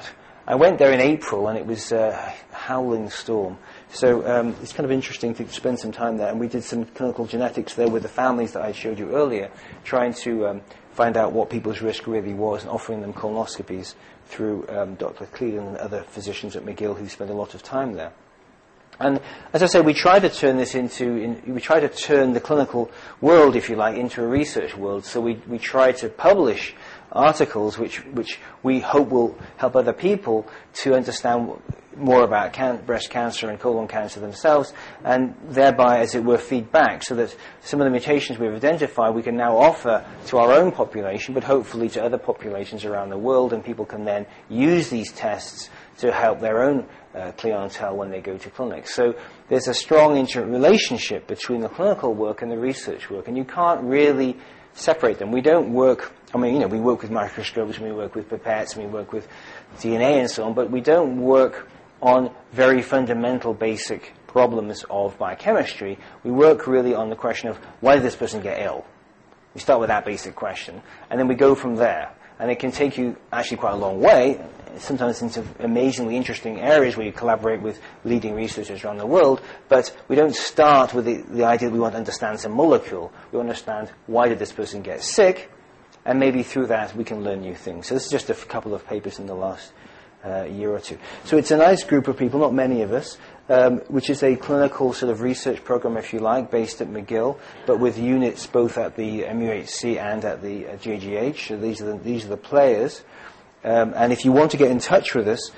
Speaker 3: I went there in April, and it was a howling storm. So it's kind of interesting to spend some time there. And we did some clinical genetics there with the families that I showed you earlier, trying to find out what people's risk really was and offering them colonoscopies through Dr. Cleland and other physicians at McGill who spend a lot of time there. And as I say, we try to turn this we try to turn the clinical world, if you like, into a research world. So we try to publish articles which we hope will help other people to understand more about breast cancer and colon cancer themselves, and thereby, as it were, feedback, so that some of the mutations we've identified we can now offer to our own population, but hopefully to other populations around the world, and people can then use these tests to help their own clientele when they go to clinics. So there's a strong interrelationship between the clinical work and the research work, and you can't really separate them. We don't work, we work with microscopes, we work with pipettes, we work with DNA and so on, but we don't work on very fundamental basic problems of biochemistry. We work really on the question of why did this person get ill? We start with that basic question, and then we go from there. And it can take you actually quite a long way, sometimes into amazingly interesting areas where you collaborate with leading researchers around the world, but we don't start with the idea that we want to understand some molecule. We understand why did this person get sick, and maybe through that we can learn new things. So this is just a couple of papers in the last year or two. So it's a nice group of people, not many of us, which is a clinical sort of research program, if you like, based at McGill, but with units both at the MUHC and at the JGH. So these are the players. And if you want to get in touch with us,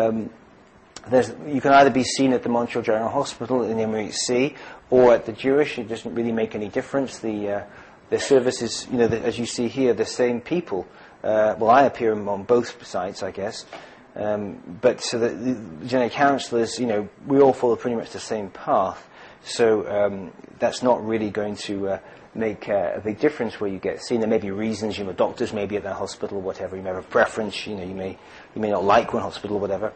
Speaker 3: you can either be seen at the Montreal General Hospital in the MUHC or at the Jewish. It doesn't really make any difference. The services, as you see here, the same people. I appear on both sides, I guess. But so the genetic counselors, we all follow pretty much the same path. So that's not really going to make a big difference where you get seen. There may be reasons, doctors may be at that hospital or whatever. You may have a preference, you may not like one hospital or whatever.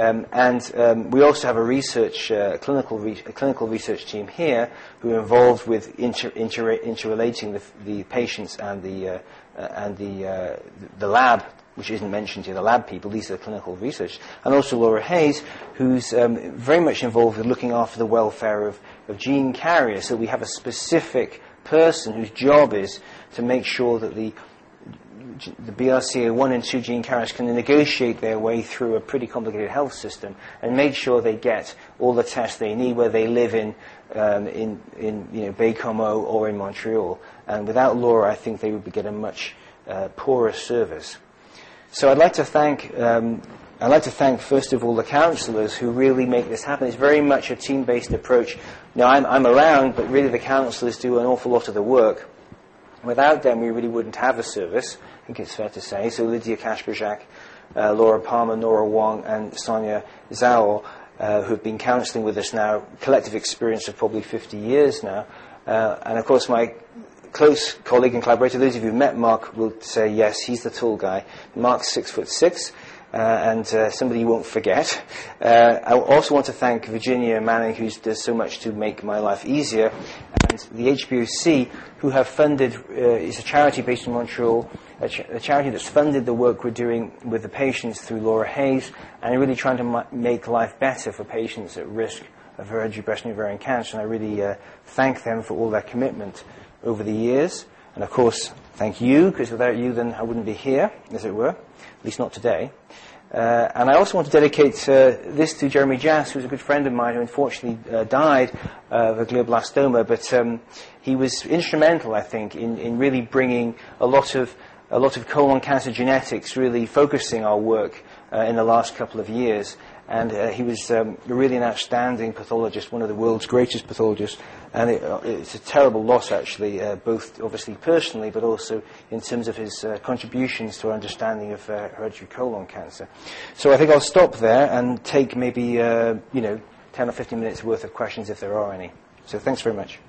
Speaker 3: And we also have a clinical research team here who are involved with interrelating the patients and the lab, which isn't mentioned here, the lab people. These are the clinical research. And also Laura Hayes, who's very much involved with looking after the welfare of gene carriers. So we have a specific person whose job is to make sure that the BRCA1 and 2 gene carriers can negotiate their way through a pretty complicated health system and make sure they get all the tests they need, whether they live in Baie-Comeau or in Montreal. And without Laura, I think they would get a much poorer service. So I'd like to thank first of all the counsellors who really make this happen. It's very much a team-based approach. Now I'm around, but really the counsellors do an awful lot of the work. Without them, we really wouldn't have a service, I think it's fair to say. So Lydia Kasperjak, Laura Palmer, Nora Wong, and Sonia Zhao, who have been counselling with us now, collective experience of probably 50 years now. And of course my close colleague and collaborator, those of you who met Mark will say, yes, he's the tall guy. Mark's 6'6", and somebody you won't forget. I also want to thank Virginia Manning, who does so much to make my life easier, and the HBOC, who have funded, it's a charity based in Montreal, a charity that's funded the work we're doing with the patients through Laura Hayes, and really trying to make life better for patients at risk of hereditary breast and ovarian cancer. And I really thank them for all their commitment over the years. And of course, thank you, because without you then I wouldn't be here, as it were, at least not today. And I also want to dedicate this to Jeremy Jass, who's a good friend of mine who unfortunately died of a glioblastoma, but he was instrumental, I think, in really bringing a lot of colon cancer genetics, really focusing our work in the last couple of years. And he was really an outstanding pathologist, one of the world's greatest pathologists. And it's a terrible loss, actually, both obviously personally, but also in terms of his contributions to our understanding of hereditary colon cancer. So I think I'll stop there and take maybe 10 or 15 minutes worth of questions if there are any. So thanks very much.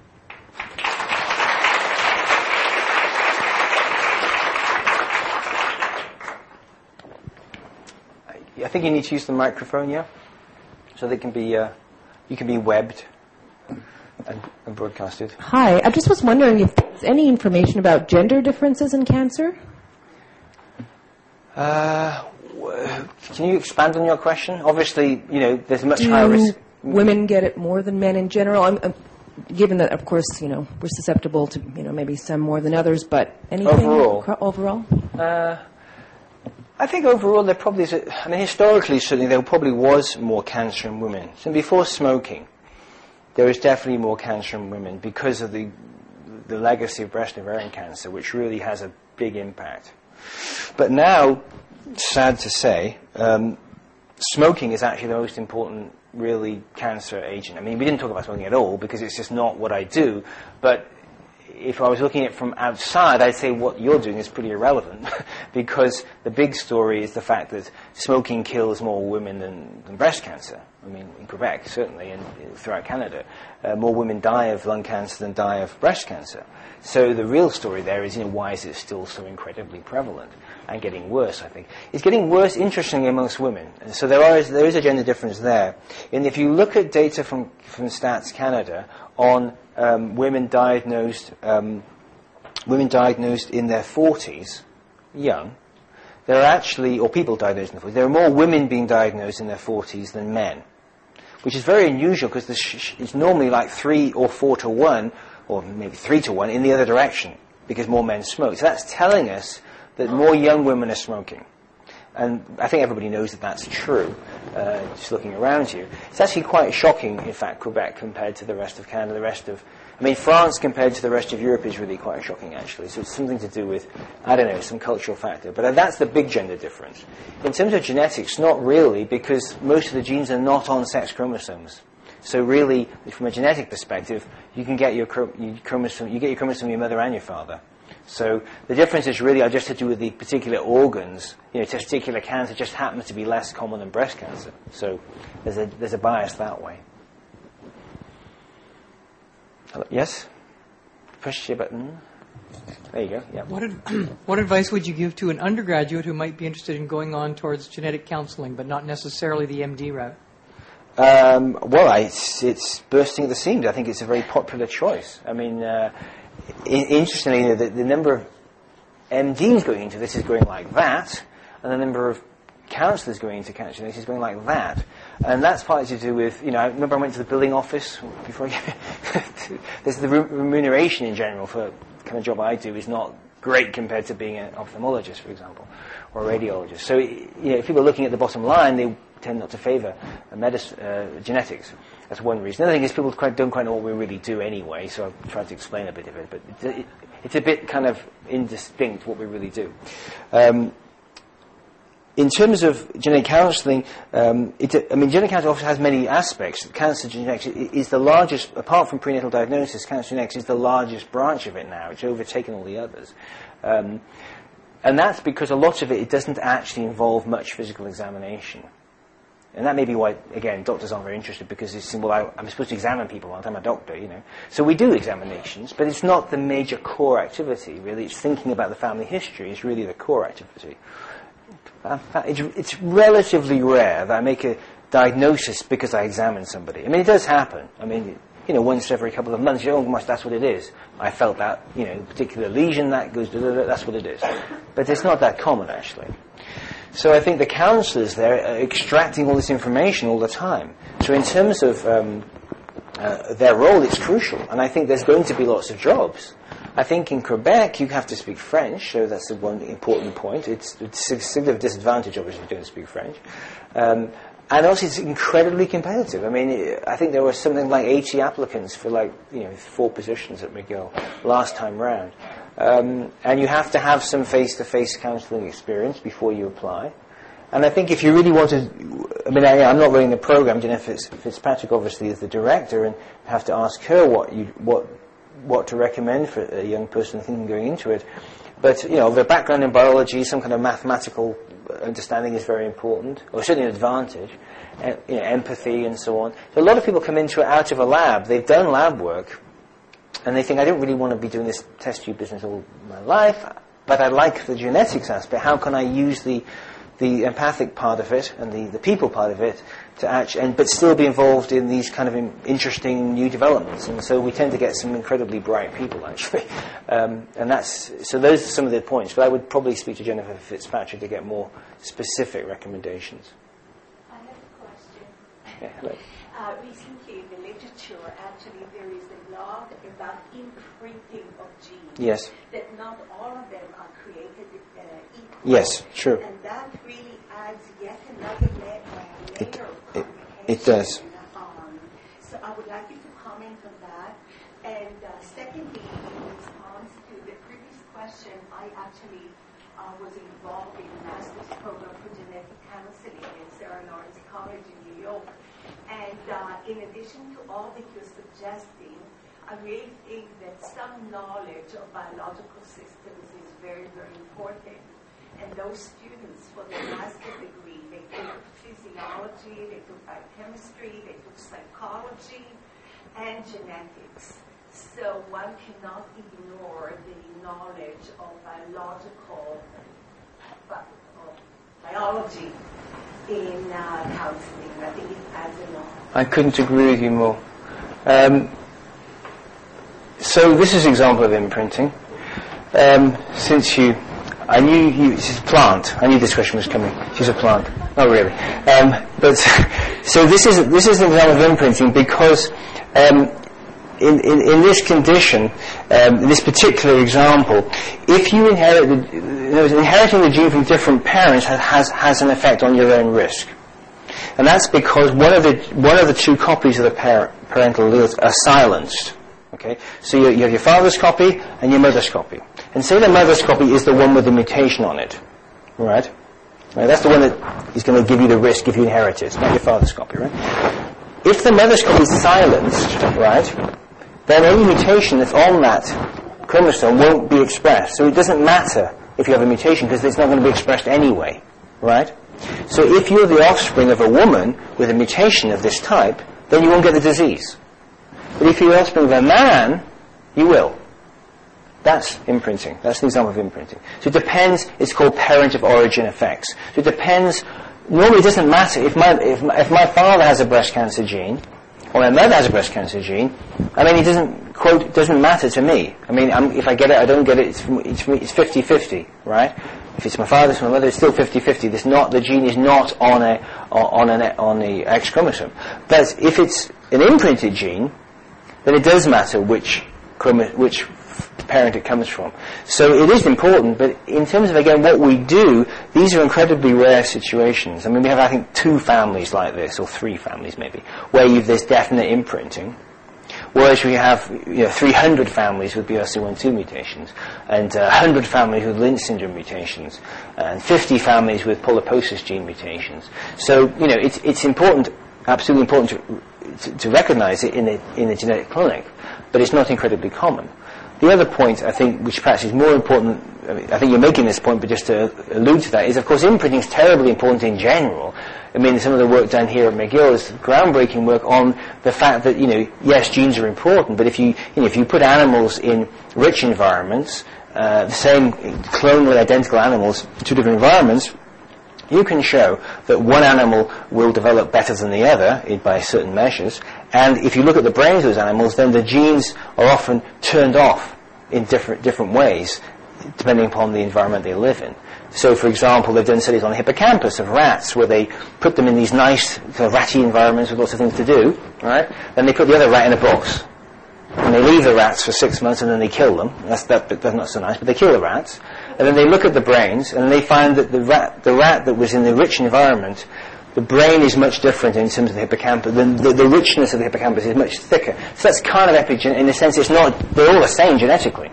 Speaker 3: I think you need to use the microphone, yeah, so they can be you can be webbed and broadcasted.
Speaker 4: Hi, I just was wondering if there's any information about gender differences in cancer.
Speaker 3: Can you expand on your question? Obviously, there's much higher risk.
Speaker 4: Women get it more than men in general? Given that, of course, we're susceptible to, maybe some more than others, but anything overall?
Speaker 3: I think overall there probably is, historically certainly there probably was more cancer in women. So before smoking, there is definitely more cancer in women because of the legacy of breast and ovarian cancer, which really has a big impact. But now, sad to say, smoking is actually the most important, really, cancer agent. We didn't talk about smoking at all because it's just not what I do, but if I was looking at it from outside, I'd say what you're doing is pretty irrelevant because the big story is the fact that smoking kills more women than breast cancer. In Quebec, certainly, and throughout Canada, more women die of lung cancer than die of breast cancer. So the real story there is, why is it still so incredibly prevalent and getting worse, I think. It's getting worse, interestingly, amongst women. And so there is a gender difference there. And if you look at data from Stats Canada on women diagnosed in their 40s, young, there are actually, or people diagnosed in their 40s, there are more women being diagnosed in their 40s than men, which is very unusual because it's normally like 3 or 4 to 1, or maybe 3 to 1 in the other direction because more men smoke. So that's telling us that more young women are smoking. And I think everybody knows that that's true, just looking around you. It's actually quite shocking, in fact, Quebec compared to the rest of Canada, France compared to the rest of Europe is really quite shocking, actually. So it's something to do with, some cultural factor. But that's the big gender difference. In terms of genetics, not really, because most of the genes are not on sex chromosomes. So really, from a genetic perspective, you can get your chromosome from your mother and your father. So the difference is really just to do with the particular organs. Testicular cancer just happens to be less common than breast cancer. So there's a bias that way. Hello? Yes? Push your button. There you go. Yeah.
Speaker 5: What advice would you give to an undergraduate who might be interested in going on towards genetic counseling, but not necessarily the MD route?
Speaker 3: It's bursting at the seams. I think it's a very popular choice. Interestingly, the number of MDs going into this is going like that, and the number of counsellors going into cancer genetics is going like that. And that's partly to do with, I remember I went to the billing office before there's the remuneration in general for the kind of job I do is not great compared to being an ophthalmologist, for example, or a radiologist. So, if people are looking at the bottom line, they tend not to favour genetics. That's one reason. Another thing is people don't quite know what we really do anyway, so I've tried to explain a bit of it, but it's a bit kind of indistinct what we really do. In terms of genetic counselling, genetic counselling often has many aspects. Cancer genetics is the largest, apart from prenatal diagnosis, cancer genetics is the largest branch of it now. It's overtaken all the others. And that's because a lot of it doesn't actually involve much physical examination. And that may be why, again, doctors aren't very interested, because it's, I'm supposed to examine people while I'm a doctor, So we do examinations, but it's not the major core activity, really. It's thinking about the family history is really the core activity. It's relatively rare that I make a diagnosis because I examine somebody. It does happen. Once every couple of months, that's what it is. I felt that, particular lesion, that goes, that's what it is. But it's not that common, actually. So I think the counsellors there are extracting all this information all the time. So in terms of their role, it's crucial. And I think there's going to be lots of jobs. I think in Quebec you have to speak French, so that's the one important point. It's a significant disadvantage, obviously, if you don't speak French. And also it's incredibly competitive. I think there were something like 80 applicants for 4 positions at McGill last time round. And you have to have some face-to-face counselling experience before you apply. And I think if you really want to, I'm not running the program. Jennifer Fitzpatrick obviously is the director, and have to ask her what to recommend for a young person thinking going into it. But the background in biology, some kind of mathematical understanding is very important, or certainly an advantage. Empathy and so on. So a lot of people come into it out of a lab. They've done lab work. And they think, I don't really want to be doing this test tube business all my life, but I like the genetics aspect. How can I use the the empathic part of it and the people part of it but still be involved in these kind of interesting new developments. And so we tend to get some incredibly bright people, actually. So those are some of the points. But I would probably speak to Jennifer Fitzpatrick to get more specific recommendations.
Speaker 6: I have a question.
Speaker 3: Yeah, hello.
Speaker 6: Recently in the literature, actually, there is a lot about imprinting of genes.
Speaker 3: Yes.
Speaker 6: That not all of them are created equal.
Speaker 3: Yes, true.
Speaker 6: And that really adds yet another layer of
Speaker 3: it does.
Speaker 6: So I would like you to comment on that. And secondly, in response to the previous question, I actually was involved in a master's program for genetic counseling in Sarah Lawrence College in New York. And in addition to all that you're suggesting, I really think that some knowledge of biological systems is very, very important. And those students, for their master's degree, they took physiology, they took biochemistry, they took psychology, and genetics. So one cannot ignore the knowledge of biology in counseling. I think it adds a lot.
Speaker 3: I couldn't agree with you more. So this is an example of imprinting. I knew this is a plant. I knew this question was coming. She's a plant. Not really. But so this is an example of imprinting because in this condition, in this particular example, if you inheriting the gene from different parents has an effect on your own risk, and that's because one of the two copies of the parental alleles are silenced. Okay, so you have your father's copy and your mother's copy. And say the mother's copy is the one with the mutation on it. Right? That's the one that is going to give you the risk if you inherit it. It's not your father's copy, right? If the mother's copy is silenced, right, then any mutation that's on that chromosome won't be expressed. So it doesn't matter if you have a mutation because it's not going to be expressed anyway. Right? So if you're the offspring of a woman with a mutation of this type, then you won't get the disease. But if you're the offspring of a man, you will. That's imprinting. That's an example of imprinting. So it depends. It's called parent of origin effects. So it depends. Normally, it doesn't matter if my father has a breast cancer gene or my mother has a breast cancer gene. I mean, it doesn't matter to me. I mean, if I get it, I don't get it. It's 50-50, right? If it's my father, it's my mother. It's still 50-50. The gene is not on the X chromosome. But if it's an imprinted gene, then it does matter which parent it comes from. So it is important, but in terms of, again, what we do, these are incredibly rare situations. I mean, we have, I think, 2 families like this, or 3 families maybe, where there's definite imprinting, whereas we have 300 families with BRCA1/2 mutations, and 100 families with Lynch syndrome mutations, and 50 families with polyposis gene mutations. So, it's important, absolutely important to recognize it in a genetic clinic, but it's not incredibly common. The other point, I think, which perhaps is more important, I think you're making this point, but just to allude to that, is, of course, imprinting is terribly important in general. I mean, some of the work done here at McGill is groundbreaking work on the fact that, yes, genes are important, but if you put animals in rich environments, the same clonally identical animals, 2 different environments, you can show that one animal will develop better than the other by certain measures, and if you look at the brains of those animals, then the genes are often turned off in different ways, depending upon the environment they live in. So, for example, they've done studies on the hippocampus of rats, where they put them in these nice, kind of ratty environments with lots of things to do, right? Then they put the other rat in a box, and they leave the rats for 6 months, and then they kill them. That's not so nice, but they kill the rats. And then they look at the brains, and they find that the rat that was in the rich environment, the brain is much different in terms of the hippocampus. The richness of the hippocampus is much thicker. So that's kind of epigenetic. In a sense, they're all the same genetically.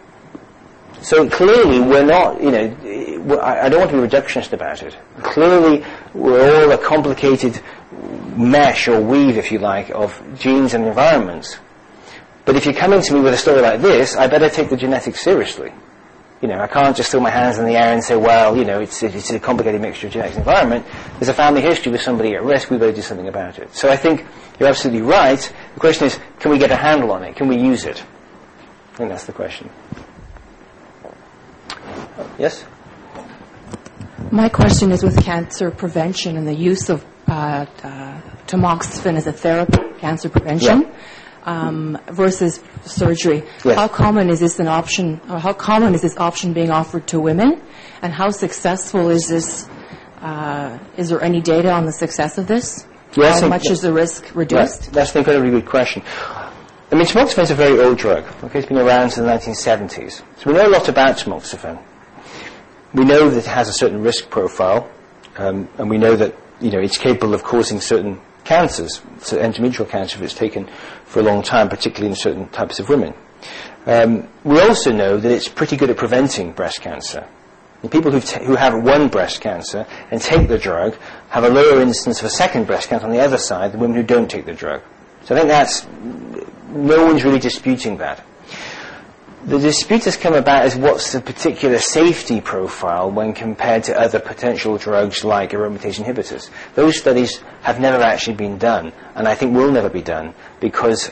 Speaker 3: So clearly, we're not, I don't want to be reductionist about it. Clearly, we're all a complicated mesh or weave, if you like, of genes and environments. But if you're coming to me with a story like this, I better take the genetics seriously. I can't just throw my hands in the air and say, well, it's a complicated mixture of genetics and environment. There's a family history with somebody at risk. We better do something about it. So I think you're absolutely right. The question is, can we get a handle on it? Can we use it? I think that's the question. Yes?
Speaker 4: My question is with cancer prevention and the use of tamoxifen as a therapy for cancer prevention versus surgery.
Speaker 3: Yes.
Speaker 4: How common is this an option, or how common is this option being offered to women, and how successful is this? Is there any data on the success of this?
Speaker 3: Yes,
Speaker 4: how much is the risk reduced?
Speaker 3: Right. That's an incredibly good question. I mean, tamoxifen is a very old drug. Okay, it's been around since the 1970s. So we know a lot about tamoxifen. We know that it has a certain risk profile, and we know that it's capable of causing certain cancers, so endometrial cancer, if it's taken for a long time, particularly in certain types of women. We also know that it's pretty good at preventing breast cancer. And people who have one breast cancer and take the drug have a lower incidence of a second breast cancer on the other side than women who don't take the drug. So I think no one's really disputing that. The dispute has come about as what's the particular safety profile when compared to other potential drugs like aromatase inhibitors. Those studies have never actually been done, and I think will never be done because,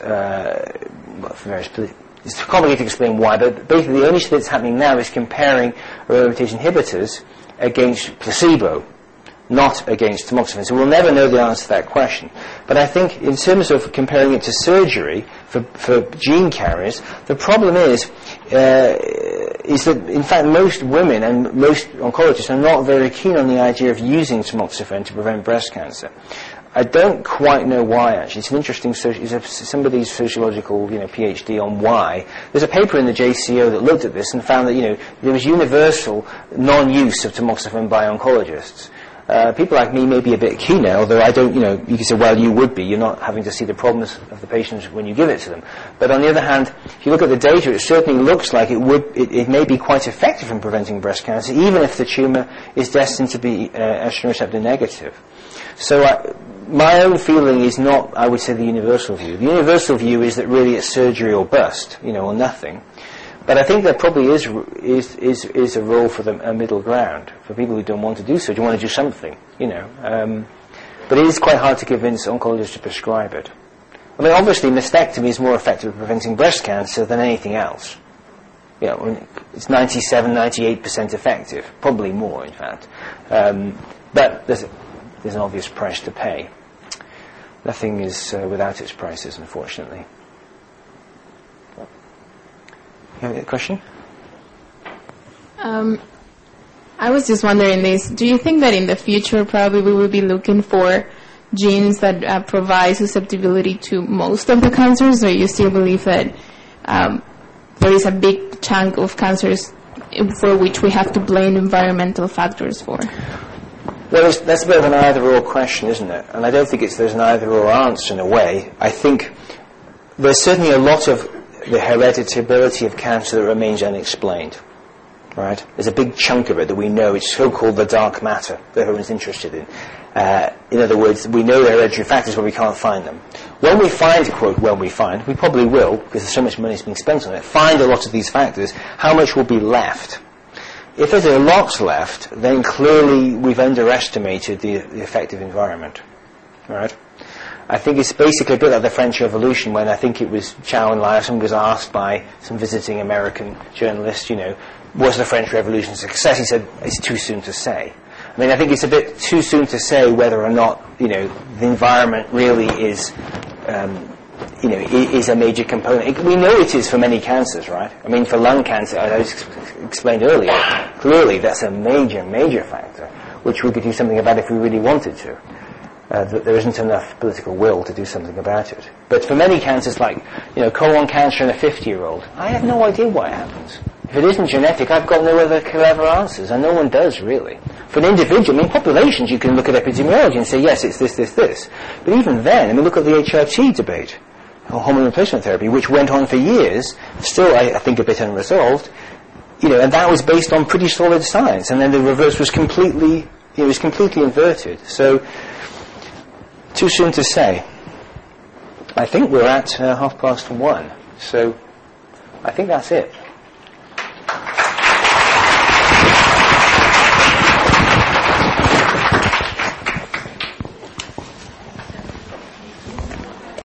Speaker 3: it's complicated to explain why, but basically the only study that's happening now is comparing aromatase inhibitors against placebo, not against tamoxifen. So we'll never know the answer to that question. But I think in terms of comparing it to surgery for gene carriers, the problem is that in fact most women and most oncologists are not very keen on the idea of using tamoxifen to prevent breast cancer. I don't quite know why, actually. It's an interesting, somebody's sociological, PhD on why. There's a paper in the JCO that looked at this and found that, there was universal non-use of tamoxifen by oncologists. People like me may be a bit keener, although I don't, you can say, well, you would be. You're not having to see the problems of the patients when you give it to them. But on the other hand, if you look at the data, it certainly looks like it may be quite effective in preventing breast cancer, even if the tumour is destined to be estrogen receptor negative. So my own feeling is not, I would say, the universal view. The universal view is that really it's surgery or bust, or nothing. But I think there probably is a role for a middle ground for people who don't want to do so. Do you want to do something, But it is quite hard to convince oncologists to prescribe it. I mean, obviously, mastectomy is more effective at preventing breast cancer than anything else. It's 97-98% effective, probably more, in fact. But there's an obvious price to pay. Nothing is without its prices, unfortunately. You have a question?
Speaker 7: I was just wondering this. Do you think that in the future probably we will be looking for genes that provide susceptibility to most of the cancers, or you still believe that there is a big chunk of cancers for which we have to blame environmental factors for?
Speaker 3: Well, that's a bit of an either-or question, isn't it? And I don't think there's an either-or answer in a way. I think there's certainly a lot of the hereditability of cancer that remains unexplained, right? There's a big chunk of it that we know. It's so-called the dark matter that everyone's interested in. In other words, we know the hereditary factors, but we can't find them. When we find, quote, we probably will, because there's so much money being spent on it, find a lot of these factors, how much will be left? If there's a lot left, then clearly we've underestimated the effective environment, right? I think it's basically a bit like the French Revolution, when I think it was Chow and was asked by some visiting American journalist, was the French Revolution a success? He said, it's too soon to say. I mean, I think it's a bit too soon to say whether or not, the environment really is, is a major component. We know it is for many cancers, right? I mean, for lung cancer, as I explained earlier, clearly that's a major, major factor, which we could do something about if we really wanted to. That there isn't enough political will to do something about it. But for many cancers, like colon cancer in a 50-year-old, I have no idea why it happens. If it isn't genetic, I've got no other clever answers, and no one does really. For an individual, populations, you can look at epidemiology and say, yes, it's this, this, this. But even then, look at the HRT debate, or hormone replacement therapy, which went on for years, still, I think, a bit unresolved. And that was based on pretty solid science, and then the reverse was completely inverted. So, too soon to say. I think we're at 1:30, so I think that's it.